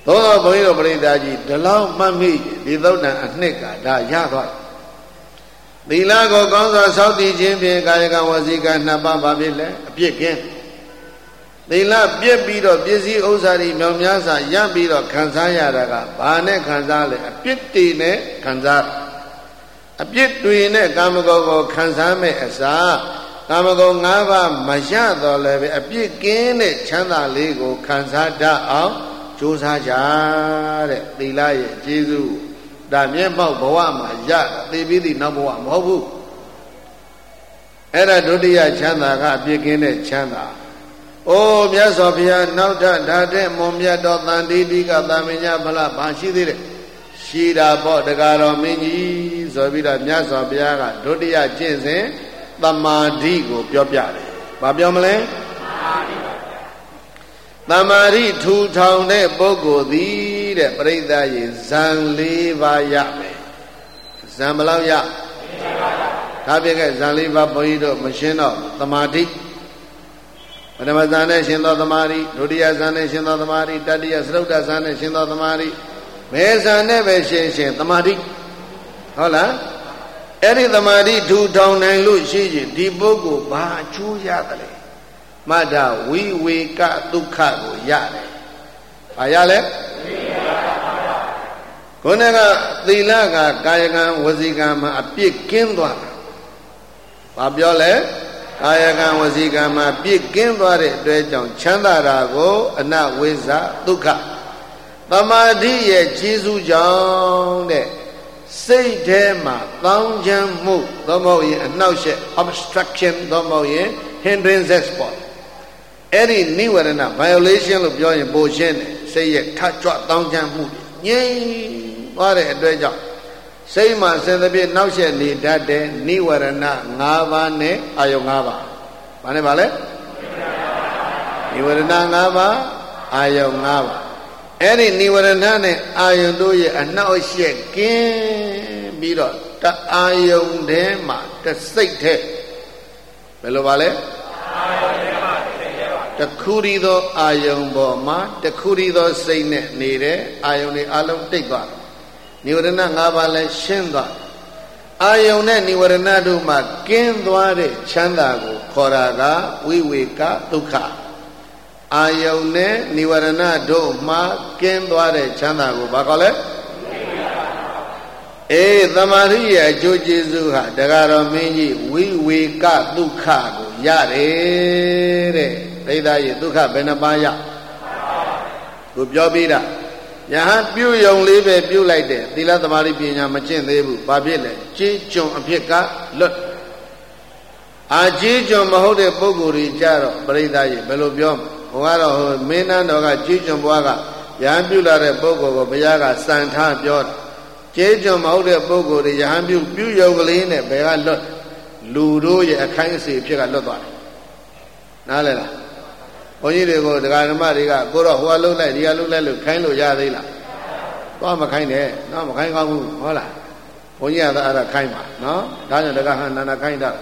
သောသောဘုန်းကြီးတို့ပြိဿကြီးဒီလောက်မှတ်မိဒီသုတ်တံအနှစ်ကဒါရသွားသီလကိုကောင်းစွာစောင့်တည်ခြင်းဖြင့်ကာယကံဝစီကံနှစ်ပါးပါဖြစ်လဲအပြစ်ကင်းသီလပြည့်ပြီးတော့ပစ္စည်းဥစ္စာတွေမြောင်များစွာရပြီးတော့ခံစားရတာကဘာနဲ့ခံစားလဲအပြစ်တွေနဲ့ခံစားအပြစ်တွေနဲ့ကာမဂုဏ်ကိုခံစားမဲ့အစားကာမဂုဏ်၅ပါးမရတော့လည်းပဲအပြစ်ကင်းတဲ့ချမ်းသာလေးကိုခံစားတတ်အောင်ကြိုးစားကြတဲ့သီလရဲ့ကျေးဇူးဒါမျက်မှောက်ဘဝမှာရသိပြီးသည့်နောက်ဘဝမဟုတ်ဘူးအဲ့ဒါဒုတိယချမ်းသာကအပြစ်ကင်းတဲ့ချမ်းသာအိုးမြတ်စွာဘုရားနောက်ထပ်ဓာတ်မွန်မြတ်တော်တန်တိတိကသာမညဖလားဘာရှိသေးတယ်ရှိတာပေါ့တကားတော်မင်းကြီးဆိုပြီးတော့မြတ်စွာဘုရားကဒုတိယကျင့်စဉ်သမာဓိကိုပြောပြတယ်ဘာပြောမလဲသမာဓိထူထောင်တဲ့ပုဂ္ဂိုလ်သည်တဲ့ပရိသတ်ရေဇံ၄ပါးရမယ်ဇံဘယ်လောက်ရဒါပြည့်ခဲ့ဇံ၄ပါးဘုန်းကြီးတို့မရှင်းတော့သမာဓိပထမဇာနဲ့ရှင်သောသမာဓိဒုတိယဇာနဲ့ရှင်သောသမာဓိတတိယသရုပ်တဇာနဲ့ရှင်သောသမာဓိမေဇာနဲ့ပဲရှင်သမာဓိဟုတ်လားအဲ့ဒီသမာဓိထူထောင်နိုင်လို့ရှိရင်ဒီပုဂ္ဂိုလ်ဘာအကျိုးရတယ်လဲမတ္တဝိဝေကဒုက္ခကိုရတယ်ဘာရလဲခုနကသီလကကာယကံဝစီကံမှာအပြစ်ကင်းသွားတာဘာပြောလဲကာယကံဝစီကံမှာပြစ်ကင်းသွားတဲ့အတွက်ကြောင့်ချမ်းသာတာကိုအနဝိဇ္ဇဒုက္ခသမာဓိရဲ့ကျေးဇူးကြောင့်တဲ့စိတ်ထဲမှာတောင်းချမ်းမှုသို့မဟုတ်ရင်အနှောက်အယှက် obstruction သို့မဟုတ်ရင် hindrances ပေါ့အဲ့ဒီနိဝရဏ violation လို့ပြောရင်ပိုရှင်းတယ်စိတ်ရဲ့ထကြွတောင်းချမ်းမှုငြိမ်သွားတဲ့အတွက်ကြောင့်စိတ်မှာစင်သဖြင့်နှောက်ယှက်နေတတ်တဲ့နိဝရဏ၅ပါးနဲ့အာယုံ၅ပါးဘာနဲ့ပါလဲနိဝရဏ၅ပါးအာယုံ၅ပါးအဲ့ဒီနိဝရဏနဲ့အာယုံတို့ရဲ့အနှောက်အယှက်ကင်းပြီးတော့တအာယုံထဲမှာတစိတ်ထဲဘယ်လိုပါလဲတခုရီသောအာယုံပေါ်မှာတခုရီသောစိတ်နဲ့နေတဲ့အာယုံတွေအလုံးတိတ်သွားနိဝရဏ၅ပါးလည်းရှင်းသွားအာယုံနဲ့နိဝရဏတို့မှာကင်းသွားတဲ့ချမ်းသာကိုခေါ်တာကဝိဝေကဒုက္ခအာယုံနဲ့နိဝရဏတို့မှာကင်းသွားတဲ့ချမ်းသာကိုဘာခေါ်လဲသမာဓိရဲ့အကျိုးကျေးဇူးဟာတရားတော်မင်းကြီးဝိဝေကဒုက္ခကိုရတယ်တဲ့ဒိဋ္ဌာရဲ့ဒုက္ခဘယ်နှပါးရကိုပြောပြီးတာယဟန်ပြုယုံလေးပဲပြုလိုက်တယ်သီလသမာဓိပညာမကျင့်သေးဘူးဘာဖြစ်လဲကြေးကျွန်အဖြစ်ကလွတ်အာကြေးကျွန်မဟုတ်တဲ့ပုဂ္ဂိုလ်တွေကြတော့ပရိသတ်ရဲ့ဘယ်လိုပြောဟိုကတော့မင်းနန်းတော်ကကြေးကျွန်ဘွားကယဟန်ပြုလာတဲ့ပုဂ္ဂိုလ်ကိုဘုရားကစံထားပြောတယ်ကြေးကျွန်မဟုတ်တဲ့ပုဂ္ဂိုလ်တွေယဟန်ပြုယုံကလေးနဲ့ဘယ်ကလွတ်လူတို့ရဲ့အခိုင်းအစေဖြစ်ကလွတ်သွားတယ်နားလဲလားဘုန်းကြီးတွေကိုဒကာဓမ္မတွေကကိုတော့ဟိုကလှုပ်လိုက်ဒီကလှုပ်လိုက်လို့ခိုင်းလို့ရသေးလားသွားမခိုင်းနဲ့နော်မခိုင်းကောင်းဘူးဟုတ်လားဘုန်းကြီးကအဲ့ဒါခိုင်းပါနော်ဒါကြောင့်ဒကာဟန်နာခိုင်းတာ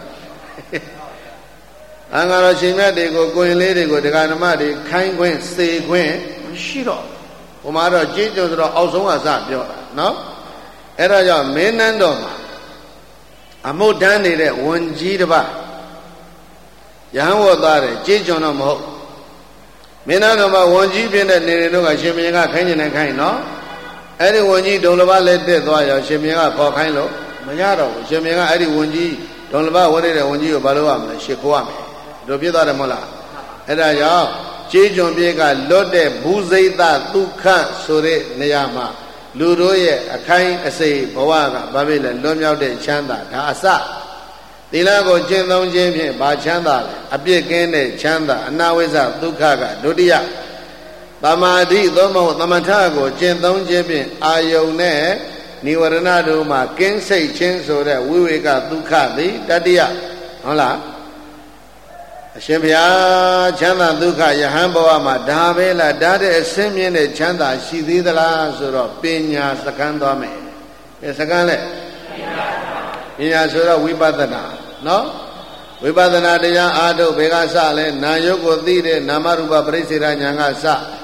အင်္ဂါတော်ရှင်မြတ်တွေကိုကိုရင်လေးတွေကိုဒကာဓမ္မတွေခိုင်းခွင့်စေခွင့်မရှိတော့ဟိုမှာတော့ကြေးကြုံဆိုတော့အောက်ဆုံးကစပြောတာနော်အဲ့ဒါကြောင့်မင်းနန်းတော်မှာအမှုတန်းနေတဲ့ဝန်ကြီးတစ်ပါးရဟန်းဝတ်သားတယ်ကြေးကြုံတော့မဟုတ်မင်းသားတော်မှာဝန်ကြီးဖြစ်တဲ့နေရင်တို့ကရှင်ဘုရင်ကခိုင်းနေခိုင်းနော်အဲ့ဒီဝန်ကြီးဒုံလဘလည်းတက်သွားရောရှင်ဘုရင်ကခေါ်ခိုင်းလို့မရတော့ဘူးရှင်ဘုရင်ကအဲ့ဒီဝန်ကြီးဒုံလဘဝတ်တဲ့ဝန်ကြီးကိုဘာလို့ရမလဲရှ िख ိုးရမယ်တို့ပြသွားတယ်မဟုတ်လားအဲ့ဒါကြောင့်ကြေးကျွန်ပြေကလွတ်တဲ့ဘူးစိတ်ဒုက္ခဆိုတဲ့နေရာမှာလူတို့ရဲ့အခိုင်းအစိဘဝကဘာဖြစ်လဲလွတ်မြောက်တဲ့ချမ်းသာဒါအစသီလကိုကျင့်သုံးခြင်းဖြင့်ဘာချမ်းသာလဲအပြစ်ကင်းတဲ့ချမ်းသာအနာဝိဇ္ဇဒုက္ခကဒုတိယသမာဓိသို့မဟုတ်သမထကိုကျင့်သုံးခြင်းဖြင့်အာယုန်နဲ့နိဝရဏတို့မှာကင်းစိတ်ခြင်းဆိုတဲ့ဝိဝေကဒုက္ခသည်တတိယဟုတ်လားအရှင်ဘုရားချမ်းသာဒုက္ခယဟန်ဘဝမှာဒါပဲလားဒါတဲ့အစင်းမြင့်တဲ့ချမ်းသာရှိသေးသလားဆိုတော့ပညာစကမ်းသွားမယ်စကမ်းလဲပညာဆိုတော့ဝိပဿနာနော်ဝိပဿနာတရားအားထုတ်ဘယ်ကစလဲနာယုတ်ကိုသိတဲ့နာမရူပပရိစ္ဆေဒဉာဏ်ကစ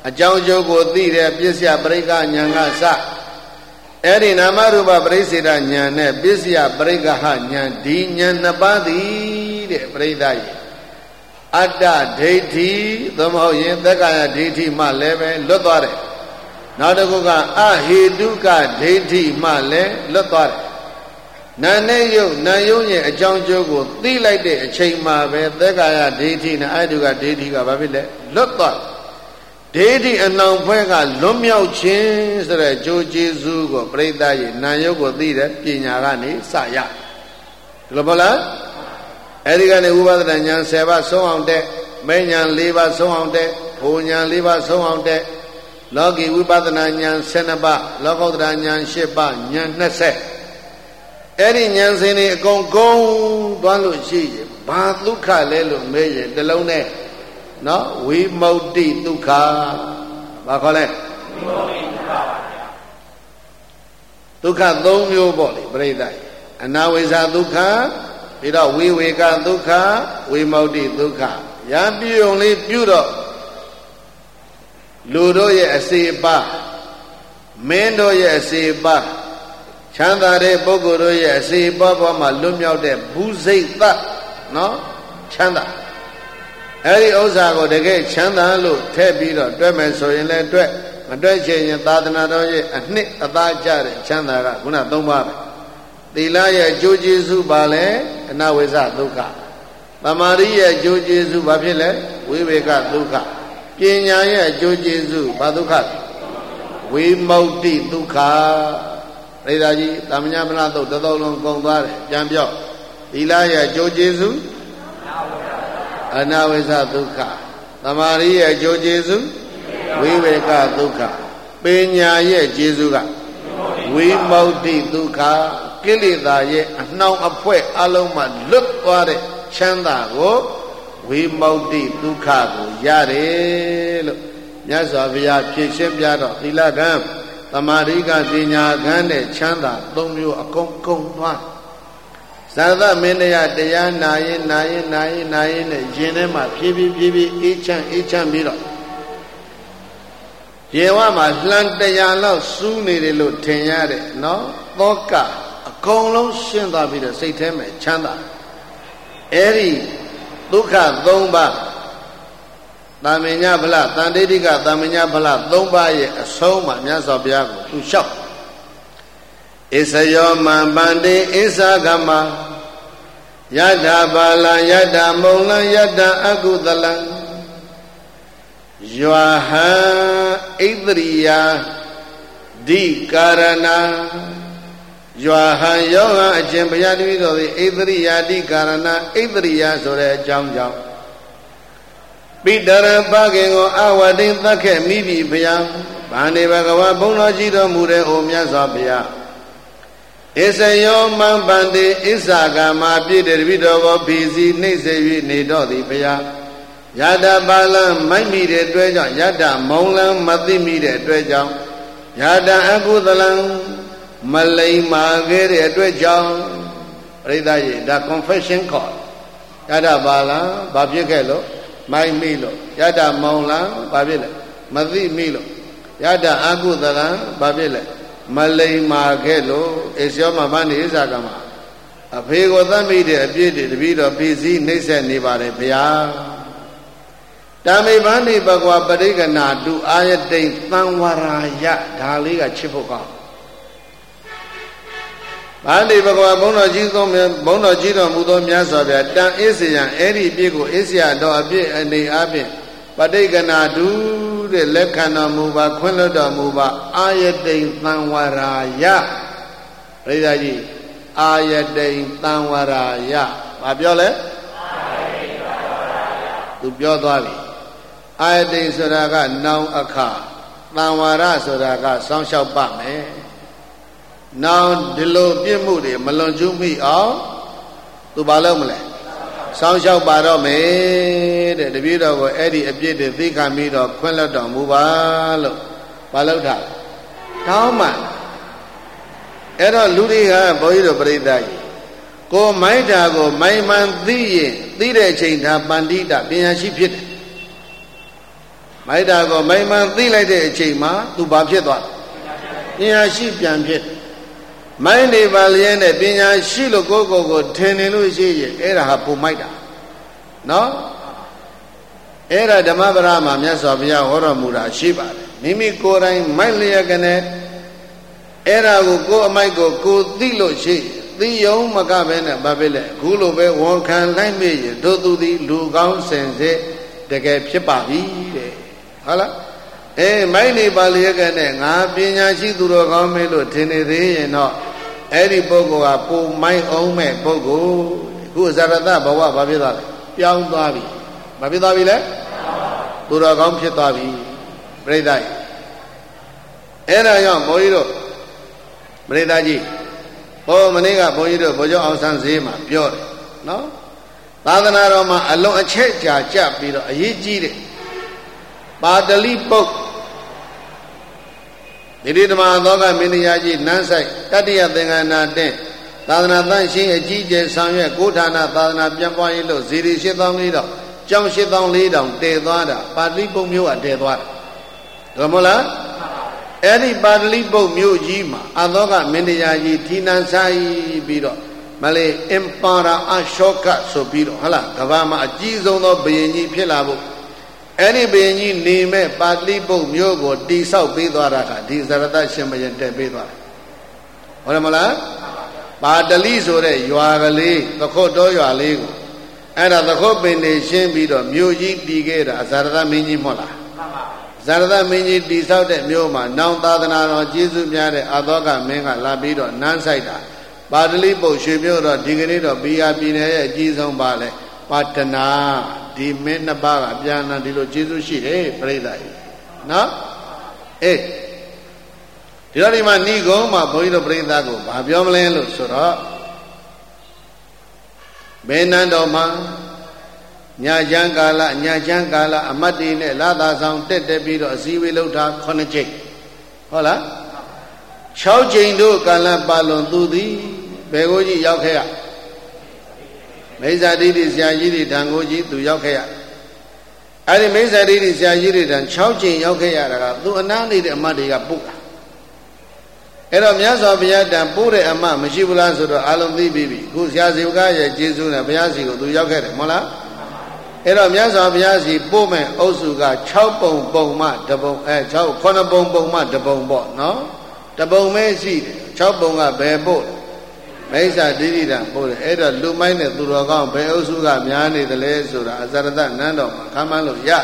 အကြောင်းကျိုးကိုသိတဲ့ပစ္စယပရိက္ခဉာဏ်ကစအဲ့ဒီနာမရူပပရိစ္ဆေဒဉာဏ်နဲ့ပစ္စယပရိက္ခဉာဏ်ဒီဉာဏ်နှစ်ပါးသည်တဲ့ပရိသတ်ကြီးအတ္တဒိဋ္ဌိသို့မဟုတ်ရင်သက္ကာယဒိဋ္ဌိမှလည်းပဲလွတ်သွားတယ်နောက်တစ်ခုကအဟေတုကဒိဋ္ဌိမှလည်းလွတ်သွားတယ်နာနဲ့ယုတ်နာယုံရဲ့အကြောင်းကျိုးကိုသိလိုက်တဲ့အချိန်မှာပဲသက္ကာယဒိဋ္ဌိနဲ့အဟေတုကဒိဋ္ဌိကဘာဖြစ်လဲလွတ်သွားဒိဋ္ဌိအနှောင်ဖွဲ့ကလွတ်မြောက်ခြင်းဆိုတဲ့ကြိုးကျေးဇူးကိုပရိသတ်ရဲ့နာယုတ်ကိုသိတဲ့ပညာကနေစရဒီလိုပေါ့လားအဲ့ဒီကနေဥပဒနာဉာဏ်10ပါးဆုံးအောင်တဲ့မေဉာဏ်4ပါးဆုံးအောင်တဲ့ဘုံဉာဏ်4ပါးဆုံးအောင်တဲ့လောကီဝိပဿနာဉာဏ်12ပါးလောကုတ္တရာဉာဏ်8ပါးဉာဏ်20အဲ့ဒီဉာဏ်စဉ်တွေအကုန်ကုန်သွားလို့ရှိရင်ဘာဒုက္ခလဲလို့မေးရင်တစ်လုံးနဲ့နော်ဝိမု ക്തി ဒုက္ခဘာခေါ်လဲဝိမု ക്തി ဒုက္ခပါဗျာဒုက္ခ3မျိုးပေါ့လေပြိဿရဲ့အနာဝိဇ္ဇဒုက္ခပြီးတော့ဝိဝေကဒုက္ခဝိမု ക്തി ဒုက္ခရံပြုံလေးပြုတော့လူတို့ရဲ့အစေပါမင်းတို့ရဲ့အစေပါချမ်းသာတဲ့ပုဂ္ဂိုလ်တို့ရဲ့အစေပါဘဝမှာလွတ်မြောက်တဲ့ဘူးစိတ်သနော်ချမ်းသာအဲ့ဒီဥစ္စာကိုတကယ်ချမ်းသာလို့ထည့်ပြီးတော့တွဲမယ်ဆိုရင်လည်းတွဲမတွဲချင်ရင်သာသနာတော်ရဲ့အနှစ်အသားကျတဲ့ချမ်းသာကခုန3ပါးပဲသီလရဲ့အကျိုးကျေးဇူးပါလဲအနဝိဇ္ဇဒုက္ခသမာဓိရဲ့အကျိုးကျေးဇူးဘာဖြစ်လဲဝိဝေကဒုက္ခပညာရဲ့အကျိုးကျေးဇူးဘာဒုက္ခဝိမု ക്തി ဒုက္ခပရိသတ်ကြီးသမညာမလားတော့တတော်လုံးကုန်သွားတယ်ပြန်ပြောသီလရဲ့အကျိုးကျေးဇူးအနဝိဇ္ဇဒုက္ခသမာဓိရဲ့အကျိုးကျေးဇူးဝိဝေကဒုက္ခပညာရဲ့ကျေးဇူးကဝိမု ക്തി ဒုက္ခကိလေသာရဲ့အနှောင်အဖွဲအလုံးမှလွတ်သွားတဲ့ချမ်းသာကိုဝိမု ക്തി ဒုက္ခကိုရတယ်လို့မြတ်စွာဘုရားဖြည့်ရှင်းပြတော့သီလကံသမာဓိကပညာကံနဲ့ချမ်းသာ3မျိုးအကုန်ကုန်သွားဇာသမင်းတရားနာရင်နဲ့ရင်ထဲမှာဖြည်းဖြည်းအေးချမ်းပြီးတော့ရေဝမှာလှန်တရားလောက်စူးနေတယ်လို့ထင်ရတယ်နော်သောကအကုန်လုံးရှင်းသွားပြီးတော့စိတ်ထဲမှာချမ်းသာအဲ့ဒီဒုက္ခ3ပါးတာမညဖလားတန်တိဋ္ဌိကတာမညဖလား3ပါးရဲ့အဆုံးမှာမြတ်စွာဘုရားကိုသူလျှောက်ဣစယောမံပန္တိဣသကမယတ္တပါလံယတ္တမုံလံယတ္တအကုသလံယွာဟံဣတရိယာဒီကာရဏယွာဟံယောဟံအရှင်ဘုရားတပည့်တော်သည်ဣတရိယာဒီကာရဏဣတရိယာဆိုတဲ့အကြောင်းကြောင့်ပိတရပခင်ကိုအဝတိသတ်ခဲ့မိပြီဘုရားဗန္ဒီဘဂဝါဘုန်းတော်ကြီးတော်မူတဲ့အိုမြတ်စွာဘုရားဣစယောမံပန္တိဣဇာကမှာပြည့်တဲ့တပည့်တော်ကိုဖီစီနှိမ့်စေ၍နေတော့သည်ဘုရားယတ္တပါလံမိုက်မိတဲ့အတွက်ကြောင့်ယတ္တမုံလံမသိမိတဲ့အတွက်ကြောင့်ယတ္တအကုသလံမလိမ္မာခဲ့တဲ့အတွက်ကြောင့်ပရိသတ်ရေဒါ confession ခေါ်ယတ္တပါလံဘာဖြစ်ခဲ့လို့မိုက်မိလို့ယတ္တမုံလံဘာဖြစ်လဲမသိမိလို့ယတ္တအကုသလံဘာဖြစ်လဲမလိမ္မာခဲ့လို့ဣဇောမမနိဣဇာကမှာအဖေကိုသတ်မိတဲ့အပြစ်တွေတပည့်တော်ပြည်စည်းနှိမ့်ဆက်နေပါတယ်ဗျာတာမေဗန္တိဘဂဝါပရိက္ခဏာတုအာယတိသံဝရာယဒါလေးကချစ်ဖို့ကောင်းဗန္တိဘဂဝါဘုန်းတော်ကြီးတော်မူသောမြတ်စွာဘုရားတန်အေးစေရန်အဲ့ဒီအပြစ်ကိုအေးစရာတော့အပြစ်အနေအချင်းပဋိက္ခဏာတုတဲ့လက်ခံတော်မူပါခွင့်လွှတ်တော်မူပါအာယတိသံဝရာယပရိသတ်ကြီးအာယတိသံဝရာယဘာပြောလဲသူပြောသွားပြီအာယတိဆိုတာကနောင်အခါသံဝရဆိုတာကစောင့်ရှောက်ပါမယ်နောင်ဒီလိုပြစ်မှုတွေမလွန်ကျူးမိအောင်သူဘာလုပ်မလဲစောင့်ရှောက်ပါတော့မယ်တဲ့တပည့်တော်ကိုအဲ့ဒီအပြစ်တွေသိခံပြီးတော့ခွင့်လွှတ်တော်မူပါလို့ဘာလုပ်တာတောင်းမှအဲ့တော့လူတွေကဘုန်းကြီးတို့ပြိဿကြီးကိုမိုက်တာကိုမိုင်မှန်သိရင်သိတဲ့အချိန်ဒါပန္တိတပညာရှိဖြစ်တယ်မမိုက်တာကိုမိုင်မှန်သိလိုက်တဲ့အချိန်မှာသူဘာဖြစ်သွားပညာရှိပြန်ဖြစ်မိုင်းနေပါလျက်နဲ့ပညာရှိလို့ကိုထင်နေလို့ရှိရင်အဲ့ဒါဟာပုံမိုက်တာနော်အဲ့ဒါဓမ္မပဒမှာမြတ်စွာဘုရားဟောတော်မူတာရှိပါတယ်မိမိကိုယ်တိုင်မိုက်လျက်ကနေအဲ့ဒါကိုကိုယ်အမိုက်ကိုသိလို့ရှိသိယုံမကပဲနဲ့ဘာဖြစ်လဲအခုလိုပဲဝန်ခံလိုက်မိရင်တို့သူသည်လူကောင်းစင်စစ်တကယ်ဖြစ်ပါပြီတဲ့ဟုတ်လားမိုက်နေပါလျက်ကနဲ့ငါပညာရှိသူတော်ကောင်းမေးလို့ထင်နေသေးရင်တော့အဲ့ဒီပုဂ္ဂိုလ်ကပုံမိုက်အောင်မဲ့ပုဂ္ဂိုလ်အခုဇရတဘဝဘာဖြစ်သွားလဲပြောင်းသွားပြီဘာဖြစ်သွားပြီလဲသူတော်ကောင်းဖြစ်သွားပြီပြိဿကြီးအဲ့ဒါကြောင့်ဘုန်းကြီးတို့ပြိဿကြီးမနေ့ကဘုန်းကြီးတို့ဘုရားအောင်ဆန်းဈေးမှာပြောတယ်နော်သာသနာတော်မှာအလုံးအချက်ကြာကြပြီးတော့အရေးကြီးတယ်ပါဠိပုတ်ဒီဓမ္မသောကမင်းတရားကြီးနန်းဆိုင်တတိယသင်္ကနာတဲ့သာသနာ့တန်ရှင်းအကြီးကျယ်ဆောင်ရွက်ကိုဌာနသာသနာပြန်ပွားရေးလို့ဇီရီ8400ကျောင်း8400တည်သွားတာပါဠိပုတ်မျိုးကတည်သွားတာဒါမဟုတ်လားအဲ့ဒီပါဠိပုတ်မျိုးကြီးမှာအသောကမင်းတရားကြီးထီနန်းဆိုင်ပြီးတော့မလေးအင်ပါရာအရှောကဆိုပြီးတော့ဟုတ်လားကမ္ဘာမှာအကြီးဆုံးသောဘုရင်ကြီးဖြစ်လာဖို့အဲ့ဒီဘုရင်ကြီးနေမဲ့ပါဠိပုတ်မျိုးကိုတိဆောက်ပေးသွားတာကဒီဇရတရှင်ဘုရင်တက်ပေးသွားတယ်ဟုတ်တယ်မလားပါဠိဆိုတဲ့ရွာကလေးသခုတ်တော်ရွာလေးကိုအဲ့ဒါသခုတ်ပင်နေရှင်းပြီးတော့မြို့ကြီးတည်ခဲ့တာဇရတမင်းကြီးမဟုတ်လားဇရတမင်းကြီးတိဆောက်တဲ့မြို့မှာနောင်သာသနာတော်ကျေးဇူးများတဲ့အသောကမင်းကလာပြီးတော့နန်းဆိုင်တာပါဠိပုတ်ရွှေမြို့တော့ဒီကနေ့တော့ဘီယာပြည်နယ်ရဲ့အကြီးဆုံးပါလဲပါတနာဒီမင်းနှစ်ပါးကပြန်လာဒီလိုကျေးဇူးရှိတယ်ပြိဿကြီးနော်ဒီတော့ဒီမှာဏိဂုံးမှာဘုန်းကြီးတို့ပြိဿကိုဘာပြောမလဲလို့ဆိုတော့ဘေနန်းတော်မှာညချမ်းကာလအမတ်တီနဲ့လာသာဆောင်တက်ပြီးတော့အစည်းအဝေးလုပ်တာ9ချိန်ဟုတ်လား6ချိန်တို့ကာလပါလွန်သူသည်ဘယ်ကိုကြီးရောက်ခဲ့ရမိစ္ဆာဒိဋ္ဌိဆရာကြီးတွေတန်ကိုကြီးသူရောက်ခဲ့ရအဲ့ဒီမိစ္ဆာဒိဋ္ဌိဆရာကြီးတွေတန်6ချိန်ရောက်ခဲ့ရတာကသူအနားနေတဲ့အမတ်တွေကပုတ်တာအဲ့တော့မြတ်စွာဘုရားတန်ပို့တဲ့အမတ်မရှိဘူးလားဆိုတော့အလုံးသိပြီခုဆရာဇေဝကရဲ့ကျေးဇူးနဲ့ဘုရားစီကိုသူရောက်ခဲ့တယ်မဟုတ်လားအဲ့တော့မြတ်စွာဘုရားစီပို့မဲ့အုပ်စုက6ပုံမှတပုံ9ပုံမှတပုံပေါ့နော်တပုံပဲရှိတယ်6ပုံကဘယ်ပို့မိစ္ဆာဒိဋ္ဌိတံပို့တယ်အဲ့တော့လူမိုင်းနဲ့သူတော်ကောင်းဘယ်အုပ်စုကများနေတယ်လဲဆိုတာအဇရတနန်းတော်မှာခမ်းမှန်းလို့ရ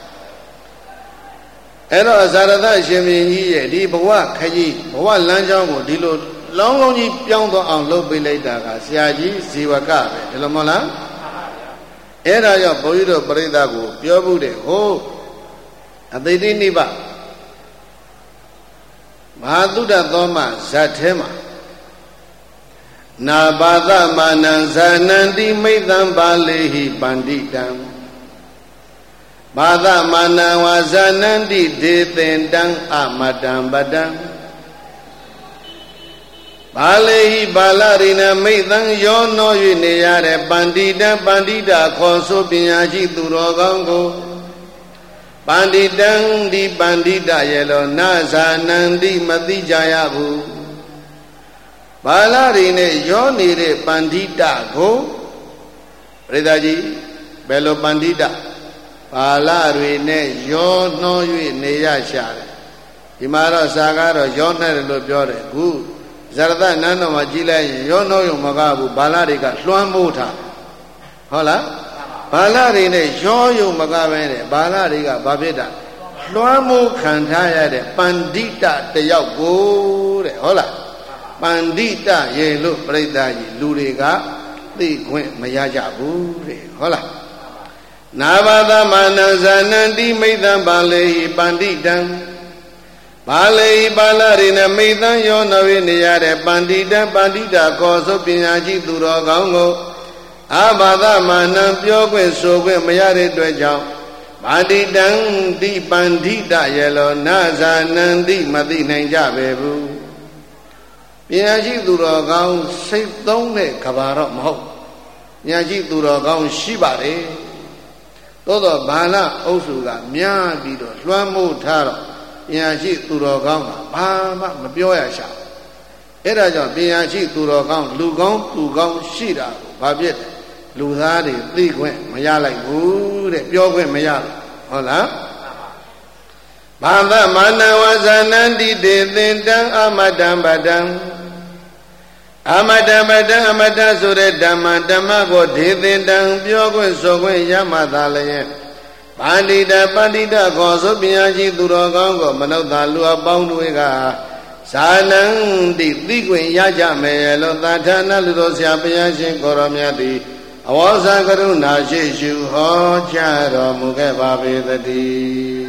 အဲ့တော့အဇရတရှင်မင်းကြီးရဲ့ဒီဘဝခကြီးဘဝလမ်းကြောင်းကိုဒီလိုလောင်းလုံးကြီးပြောင်းသွားအောင်လုပ်ပေးလိုက်တာကဆရာကြီးဇေဝကပဲဒီလိုမဟုတ်လားအဲ့ဒါကြောင့်ဘုန်းကြီးတို့ပြိဿကိုပြောမှုတယ်ဟိုအသိတိနိဗ္ဗာန်မဟာသုဒ္ဓသောမဇတ်ထဲမှာနာဘာသမနံဇာနန္တိမိတ်တံပါလေဟိပန္တိတံဘာသမနံဝါဇာနန္တိဒေသင်တံအမတံပတံပါလေဟိပါဠိနမိတ်တံယောနော၍နေရတဲ့ပန္တိတံပန္တိတာခေါ်ဆိုပညာရှိသူတော်ကောင်းကိုပန္တိတံဒီပန္တိတရဲ့လောနာဇာနန္တိမသိကြရဘူးဘာလာတွေနဲ့ရောနေတဲ့ပန္တိတကိုပရိသတ်ကြီးဘယ်လိုပန္တိတဘာလာတွေနဲ့ရောနှော၍နေရရှာတယ်ဒီမှာတော့စာကားတော့ရောနှဲ့တယ်လို့ပြောတယ်အခုဇရတနန်းတော်မှာကြည့်လိုက်ရင်ရောနှောရုံမကဘူးဘာလာတွေကလွှမ်းမိုးထားဟုတ်လားဘာလာတွေနဲ့ရောရုံမကပဲနဲ့ဘာလာတွေကဘာဖြစ်တာလွှမ်းမိုးခံထားရတဲ့ပန္တိတတယောက်ကိုတဲ့ဟုတ်လားပန္တိတရေလို့ပြိဿကြီးလူတွေကသိခွင့်မရကြဘူးတဲ့ဟုတ်လားနာဘာသမနံဇာနန္တိမိတ်တံပါလေဟိပန္တိတံပါလေဟိပါဠိနမိတ်တံယောနဝေနေရတဲ့ပန္တိတံပန္တိတာခေါ်ဆိုပညာရှိသူတော်ကောင်းကိုအာဘာသမနံပြောခွင့်ဆိုခွင့်မရတဲ့အတွက်ကြောင့်ပန္တိတံတိပန္တိတရေလောနာဇာနန္တိမသိနိုင်ကြပဲဘူးပညာရှိသူတော်ကောင်းစိတ်သုံးတဲ့ကဘာတော့မဟုတ်ပညာရှိသူတော်ကောင်းရှိပါတယ်သိသို့သောဘာလအုပ်စုကများပြီးတော့လွှမ်းမိုးထားတော့ပညာရှိသူတော်ကောင်းကဘာမှမပြောရရှာအဲ့ဒါကြောင့်ပညာရှိသူတော်ကောင်းလူကောင်းသူကောင်းရှိတာကိုဘာဖြစ်လဲလူသားတွေသိခွင့်မရလိုက်ဘူးတဲ့ပြောခွင့်မရဘူးဟုတ်လားဘာသမနဝဇာနန္တိတေသင်တံအမတံပတံအမတံပတံအမတဆိုတဲ့ဓမ္မကိုဒေသင်တံပြောခွင့်ဆိုခွင့်ရမှသာလျင်ပန္တိတပန္တိတခေါ်ဆိုပညာရှိသူတော်ကောင်းကိုမနုဿာလူအပေါင်းတွေကဇာနန္တိသိခွင့်ရကြမယ်လို့သာဌာနလူတော်ဆရာဘုရားရှင်ကိုရောမြတ်သည်အဝေါဇကရုဏာရှိရှုဟောကြားတော်မူခဲ့ပါပေသတည်း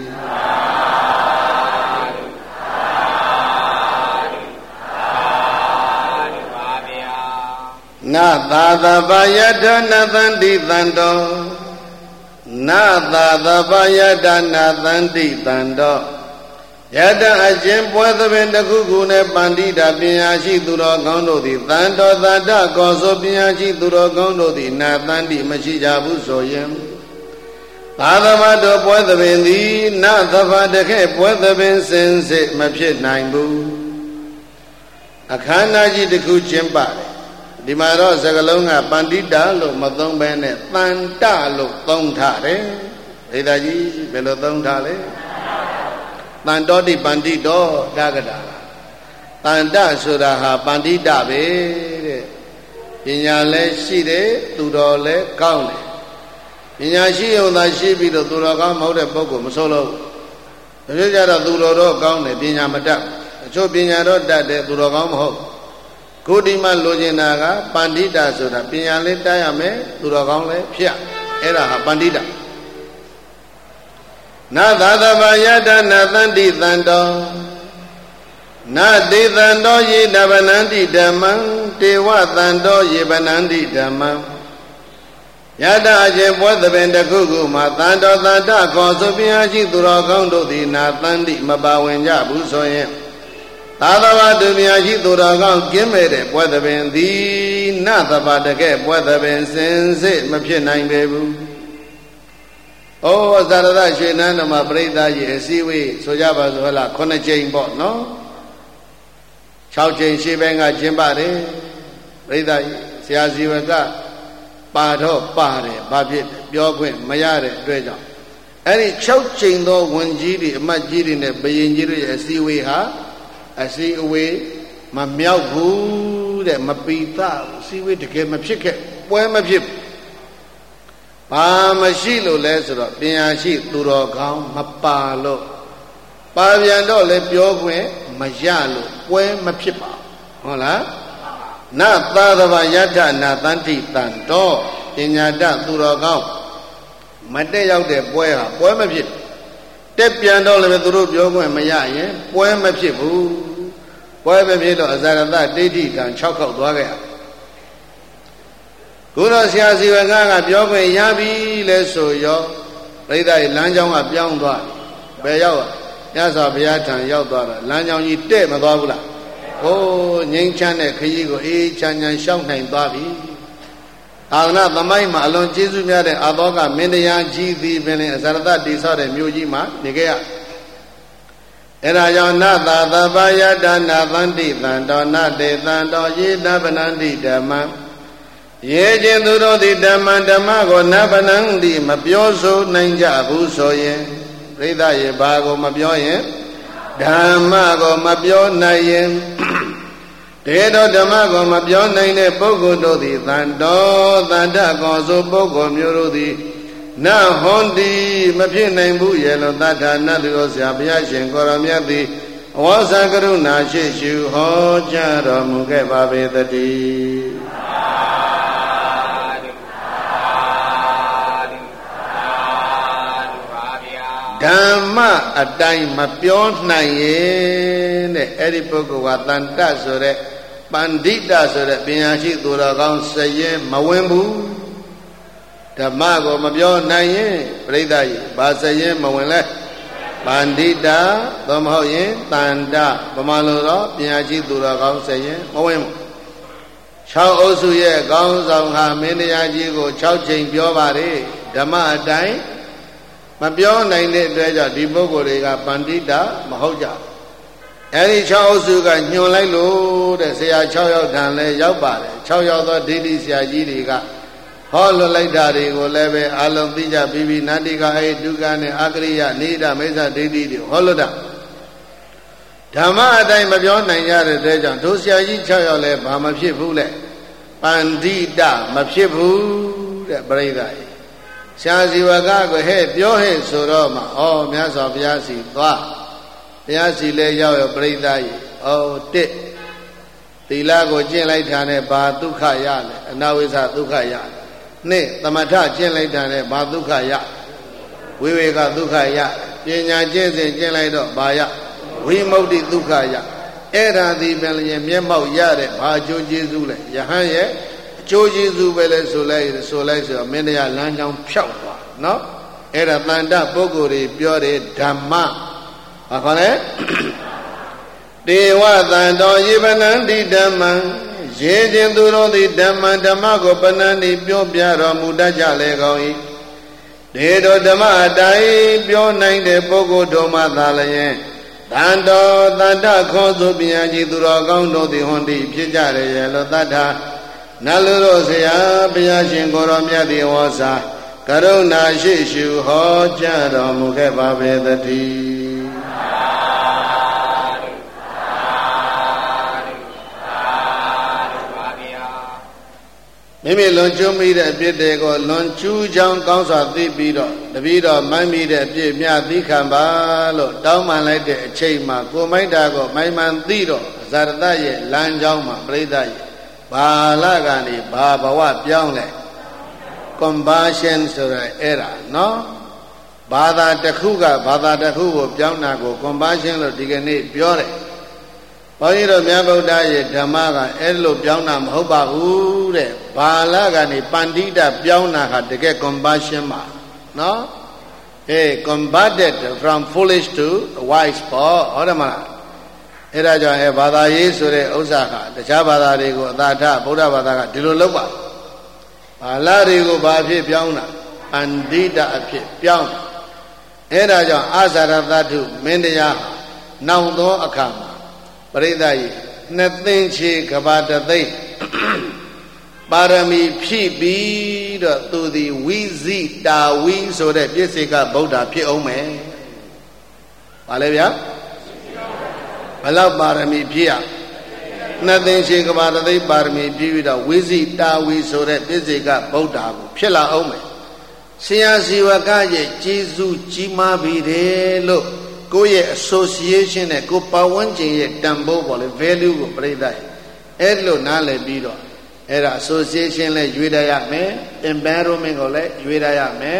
နသာသဗယတနသန္တိတန္တောနသာသဗယတနသန္တိတန္တောယတအချင်းပွဲသဘင်တစ်ခုခုနဲ့ပန္တိတာပညာရှိသူတော်ကောင်းတို့သည်တန်တော်တတကောဆိုပညာရှိသူတော်ကောင်းတို့သည်နာသန္တိမရှိကြဘူးဆိုရင်သာသမတော်ပွဲသဘင်သည်နသဗတကဲ့ပွဲသဘင်စင်စစ်မဖြစ်နိုင်ဘူးအခမ်းအနားကြီးတစ်ခုကျင်းပတယ်ဒီမှာတော့စကလုံးကပန္တိတာလို့မသုံးဘဲနဲ့တန်တလို့သုံးထားတယ်ဒိဋ္ဌာကြီးဘယ်လိုသုံးထားလဲတန်တောတိပန္တိတောတက္ကတာတန်တဆိုတာဟာပန္တိတပဲတဲ့ပညာလည်းရှိတယ်သူတော်လည်းကောင်းတယ်ပညာရှိုံသာရှိပြီးတော့သူတော်ကောင်းမဟုတ်တဲ့ပုဂ္ဂိုလ်မဆိုလို့ဒါကြတော့သူတော်တော့ကောင်းတယ်ပညာမတတ်အချို့ပညာတော့တတ်တယ်သူတော်ကောင်းမဟုတ်ကိုဒီမှာလိုချင်တာကပန္တိတာဆိုတာပညာလေးတတ်ရမယ်သူတော်ကောင်းလည်းဖြစ်အဲ့ဒါဟာပန္တိတာနသာသဗယတနသန္တိတန္တောနတေတန္တောယေနဗနန္တိဓမ္မံတေဝတန္တောယေဗနန္တိဓမ္မံယတအချင်းပွဲသဘင်တစ်ခုခုမှာတန်တော်တန်တခေါ်ဆိုပညာရှိသူတော်ကောင်းတို့သည်နာသန္တိမပါဝင်ကြဘူးဆိုရင်သာသဘာသူပညာရှိသူတော်ကောင်းကျင်းမဲ့တဲ့ပွဲသဘင်သည်နသဘာတကဲ့ပွဲသဘင်စင်စစ်မဖြစ်နိုင်ပေဘူးဩဇာရဒရွှေနန်းတော်မှာပြိဿကြီးအစည်းဝေးဆိုကြပါစို့ဟလား9ကြိမ်ပေါ့နော်6ကြိမ်ရှေ့ဘက်ကကျင်းပါတယ်ပြိဿကြီးဆရာစီဝကပါတော့ပါတယ်ဘာဖြစ်ပြောခွင့်မရတဲ့အတွက်ကြောင့်အဲ့ဒီ6ကြိမ်သောဝန်ကြီးတွေအမတ်ကြီးတွေနဲ့ဘယင်ကြီးတွေရဲ့အစည်းဝေးဟာအစည်းအဝေးမမြောက်ဘူးတဲ့မပီသဘူးအစည်းဝေးတကယ်မဖြစ်ခဲ့ပွဲမဖြစ်ဘာမရှိလို့လဲဆိုတော့ပညာရှိသူတော်ကောင်းမပါလို့ပါပြန်တော့လေပြောခွင့်မရလို့ပွဲမဖြစ်ပါဟုတ်လားနသာသဗယတနာသန္တိတန်တော့ပညာတတ်သူတော်ကောင်းမတက်ရောက်တဲ့ပွဲဟာပွဲမဖြစ်တက်ပြန်တော့လည်းသူတို့ပြောခွင့်မရရင်ပွဲမဖြစ်ဘူးပွဲမဖြစ်တော့အဇာရတဒိဋ္ဌိကံ6ခေါက်သွားခဲ့ရကိုတော့ဆရာစီဝကပြောခွင့်ရပြီလဲဆိုရောပြိဿရဲ့လမ်းကြောင်းကပြောင်းသွားဘယ်ရောက်ရသော်ဘုရားထံရောက်သွားတော့လမ်းကြောင်းကြီးတဲ့မသွားဘူးလားဟိုးငိမ့်ချမ်းတဲ့ခရီးကိုအေးချမ်းချမ်းရှောက်နိုင်သွားပြီအာသနာသမိုင်းမှာအလွန်ကျေးဇူးများတဲ့အာသောကမင်းတရားကြီးသည်ပင်အဇာရတတိဆောက်တဲ့မြို့ကြီးမှာနေခဲ့ရအဲ့ဒါကြောင့်နသာသဗယတနာသန္တိတန္တောနတေတန္တောယေနဗနန္တိဓမ္မံရေခြင်းသူတို့သည်ဓမ္မကိုနဗနန္တိမပြောဆိုနိုင်ကြဘူးဆိုရင်ပြိဿရေဘာကိုမပြောရင်ဓမ္မကိုမပြောနိုင်ရင်တေတော်ဓမ္မကိုမပြောနိုင်တဲ့ပုဂ္ဂိုလ်တို့သည်တန်တော်တန်တကောဆိုပုဂ္ဂိုလ်မျိုးတို့သည်နဟွန်တိမဖြစ်နိုင်ဘူးရဲ့လို့သတ္ထာနတ်လူဆရာဘုရားရှင်ကိုရောမြတ်သည်အဝါစာကရုဏာရှိရှုဟောကြားတော်မူခဲ့ပါပေတည်းဓမ္မအတိုင်းမပြောနိုင်ရင်တဲ့အဲ့ဒီပုဂ္ဂိုလ်ကတန်တဆိုတဲ့ပန္တိတဆိုတဲ့ပညာရှိသူတော်ကောင်းစရင်မဝင်ဘူးဓမ္မကိုမပြောနိုင်ရင်ပြိဿကြီးဘာစရင်မဝင်လဲပန္တိတသို့မဟုတ်ရင်တန်တဗမာလိုတော့ပညာရှိသူတော်ကောင်းစရင်မဝင်ဘူး6အုပ်စုရဲ့ကောင်းဆောင်ဟာမင်းတရားကြီးကို6ချိန်ပြောပါတယ်ဓမ္မအတိုင်းမမပြောနိုင်တဲ့အတွက်ကြောင့်ဒီပုဂ္ဂိုလ်တွေကပန္တိတာမဟုတ်ကြအဲဒီ6အုပ်စုကညွန်လိုက်လို့တဲ့ဆရာ6ယောက်ထံလဲရောက်ပါတယ်6ယောက်သောဒိဋ္ဌိဆရာကြီးတွေကဟောလွတ်လိုက်တာတွေကိုလည်းပဲအလုံးသိကြပြီးပြီးနန္တိကအေဒုက္ခနဲ့အကရိယနိဒမိစ္ဆဒိဋ္ဌိတွေဟောလွတ်တာဓမ္မအတိုင်းမပြောနိုင်ကြတဲ့အတွက်ကြောင့်တို့ဆရာကြီး6ယောက်လည်းဘာမဖြစ်ဘူးလေပန္တိတမဖြစ်ဘူးတဲ့ပြိဿကြီးရှားစီဝကကိုဟဲ့ပြောဟဲ့ဆိုတော့မှဩမြတ်စွာဘုရားစီသွားဘုရားစီလဲရောက်ရပြိဿကြီးဩတစ်သီလကိုကျင့်လိုက်တာနဲ့ဘာဒုက္ခရလဲအနာဝိဇ္ဇဒုက္ခရနှစ်သမထကျင့်လိုက်တာနဲ့ဘာဒုက္ခရဝိဝေကဒုက္ခရပညာကျင့်စဉ်ကျင့်လိုက်တော့ဘာရဝိမု ക്തി ဒုက္ခရအဲ့ဒါဒီပဲလျင်မျက်မှောက်ရတဲ့ဘာအကျိုးကျေးဇူးလဲယဟန်ရဲ့အကျိုးကျေးဇူးပဲလဲဆိုလိုက်ဆိုတော့မင်းတရားလမ်းကြောင်းဖြောက်သွားနော်အဲ့ဒါတန်တပုဂ္ဂိုလ်တွေပြောတဲ့ဓမ္မဘာခေါ်လဲဒေဝတန်တော်ယေပနံတိဓမ္မံရေခြင်းသူတို့သည်ဓမ္မဓမ္မကိုပဏ္ဏတိပြောပြတော်မူတတ်ကြလေကောင်း၏ဒေတော်ဓမ္မအတိုင်းပြောနိုင်တဲ့ပုဂ္ဂိုလ်တို့မှသာလျင်တန်တော်တတ္တခေါ်ဆိုပညာကြီးသူတော်ကောင်းတို့သည်ဟွန်တိဖြစ်ကြရရဲ့လို့တတ္ထနလူတို့ဆရာဘုရားရှင်ကိုရောမြတ်သည်ဟောစာကရုဏာရှိရှုဟောကြားတော်မူခဲ့ပါပေသတည်းမိမိလွန်ကျူးမိတဲ့အပြစ်တွေကိုလွန်ကျူးကြောင်းကောင်းစွာသိပြီးတော့တပည့်တော်မှန်မိတဲ့အပြစ်မြတ်သိခံပါလို့တောင်းပန်လိုက်တဲ့အချိန်မှာကိုမိုက်တာကိုမိုင်မှန်သိတော့ဇာရတရဲ့လမ်းကြောင်းမှာပြိဿရဲ့ဘာလကနေဘာဘဝပြောင်းလဲ compassion ဆိုတာအဲ့ဒါနော်ဘာသာတစ်ခုကဘာသာတစ်ခုကိုပြောင်းတာကို compassion လို့ဒီကနေ့ပြောတယ်ဘုန်းကြီးတို့မြတ်ဗုဒ္ဓရဲ့ဓမ္မကအဲ့လိုပြောင်းတာမဟုတ်ပါဘူးတဲ့ဘာလကနေပန္တိတပြောင်းတာဟာတကယ် compassion ပါနော်converted from foolish to wise ပေါ့ဟုတ်တယ်မလားအဲ့ဒါကြောင့်ဘာသာရေးဆိုတဲ့ဥစ္စာကတခြားဘာသာတွေကိုအသာထဗုဒ္ဓဘာသာကဒီလိုလုပ်ပါဘာလတွေကိုဘာဖြစ်ပြောင်းတာပန္တိတအဖြစ်ပြောင်းအဲ့ဒါကြောင့်အာဇာရသတ္ထုမင်းတရားနောင်သောအခါမှာပရိသတ်ကြီးနှစ်သိန်းချေကဘာတသိန်းပါရမီဖြည့်ပြီးတော့သူသည်ဝိဇိတာဝိဆိုတဲ့ပြစ္ဆေကဗုဒ္ဓဖြစ်အောင်မယ်။ဘာလဲဗျာဘလောက်ပါရမီဖြည့်ရနှစ်သိန်းချေကဘာတသိန်းပါရမီဖြည့်ပြီးတော့ဝိဇိတာဝိဆိုတဲ့ပြစ္ဆေကဗုဒ္ဓကိုဖြစ်လာအောင်မယ်။ဆရာစီဝကရဲ့ကျေးဇူးကြီးမားပြီတယ်လို့ကိုယ့်ရဲ့ association နဲ့ကိုယ်ပတ်ဝန်းကျင်ရဲ့တန်ဖိုးပေါ့လေ value ကိုပြိဿရဲ့အဲ့လိုနားလည်ပြီးတော့အဲ့ဒါ association လဲရွေးရရမယ် environment ကိုလည်းရွေးရရမယ်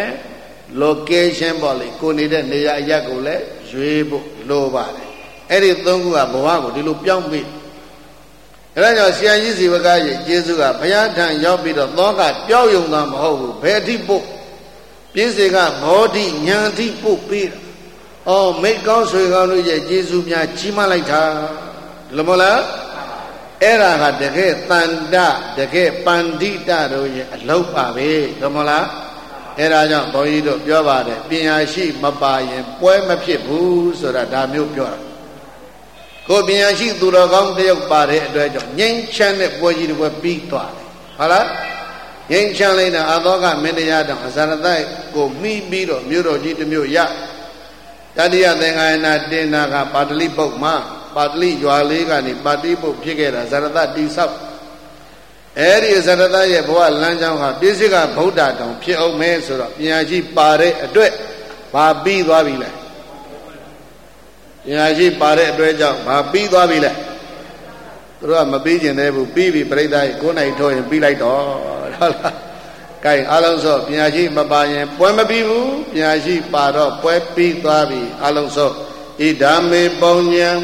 location ပေါ့လေကိုနေတဲ့နေရာအရပ်ကိုလည်းရွေးဖို့လိုပါတယ်အဲ့ဒီသုံးခုကဘဝကိုဒီလိုပြောင်းပြီးအဲ့ဒါကြောင့်ဆရာကြီးစီဝကရဲ့ကျေးဇူးကဘုရားထံရောက်ပြီးတော့သောကပြောင်းယုံတာမဟုတ်ဘူးဘယ်အထိပို့ပြည့်စေကဘောဓိဉာဏ်အထိပို့ပေးတာမိတ်ကောင်းဆွေကောင်းတို့ရဲ့ကျေးဇူးများကြီးမားလိုက်တာဒီလိုမဟုတ်လားအဲ့ဒါကတကယ်တန်တတကယ်ပန္တိတတို့ရဲ့အလုပ်ပါပဲဒီမဟုတ်လားအဲ့ဒါကြောင့်ဘုန်းကြီးတို့ပြောပါတယ်ပညာရှိမပါရင်ပွဲမဖြစ်ဘူးဆိုတာဒါမျိုးပြောတာကိုပညာရှိသူတော်ကောင်းတယောက်ပါတဲ့အတွက်ကြောင့်ငြိမ်းချမ်းတဲ့ပွဲကြီးတွေပြီးသွားတယ်ဟုတ်လားငြိမ်းချမ်းလိုက်တာအသောကမင်းတရားတောင်အဇာရတကိုမိပြီးတော့မြို့တော်ကြီးတစ်မြို့ရတတိယသင်္ဃာယနာတင်နာကပါတလိပုတ်မှာပါတလိရွာလေးကနေပါတိပုတ်ဖြစ်ခဲ့တာဇရတတိဆောက်အဲ့ဒီဇရတရဲ့ဘဝလမ်းကြောင်းဟာပြည့်စုံကဗုဒ္ဓတောင်ဖြစ်အောင်မဲဆိုတော့ပညာရှိပါတဲ့အတွက်ဘာပြီးသွားပြီလဲပညာရှိပါတဲ့အတွက်ကြောင့်ဘာပြီးသွားပြီလဲသူတို့ကမပြီးကျင်သေးဘူးပြီးပြီပြိဿရဲ့9နိုင်ထိုးရင်ပြီးလိုက်တော့ဟုတ်လားကဲအားလုံးဆိုပညာရှိမပါရင်ပွဲမပြီးဘူးပညာရှိပါတော့ပွဲပြီးသွားပြီအားလုံးဆိုဣဒာမေပုံညံ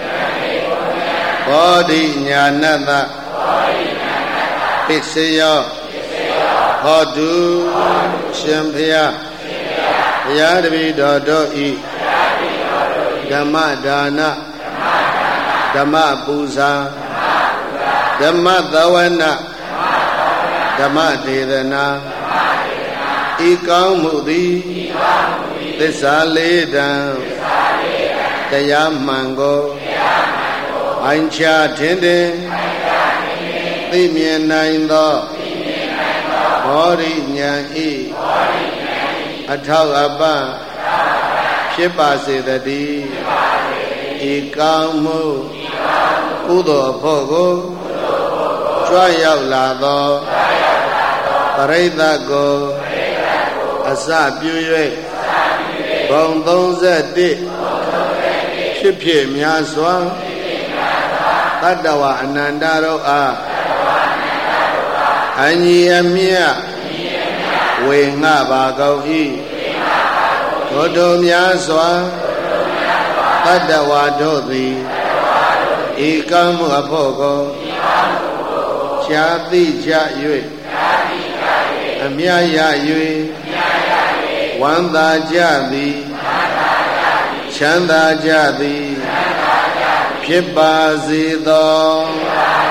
ဘောဓိညာဏတပစ္စယောဟောတုရှင်ဖျားဘုရားတပည့်တော်တို့ဤဓမ္မဒါနဓမ္မပူဇာဓမ္မသဝနာဓမ္မဒေသနာဤကောင်းမှုသည်တသစ္စာလေးတံတရားမှန်ကိုအိုင်ချထင်တယ်သိမြင်နိုင်သောဘောရိညာဤအထောက်အပံ့ဖြစ်ပါစေတည်းဤကောင်းမှုကုသိုလ်အဖို့ကိုကြွရောက်လာသောပရိသတ်ကိုအစပြု၍ဘုံ31ဖြစ်ဖြစ်များစွာတတ္တဝအနန္တတို့အားအညီအမြတ်ဝေငှပါကုန်၏ဘုဒ္ဓများစွာတတ္တဝတို့သည်ဤကံမှုအဖို့ကိုရှားသိကြ၍အမြတ်ရ၍ဝမ်းသာကြသည်ချမ်းသာကြသည်ဖြစ်ပါစေသော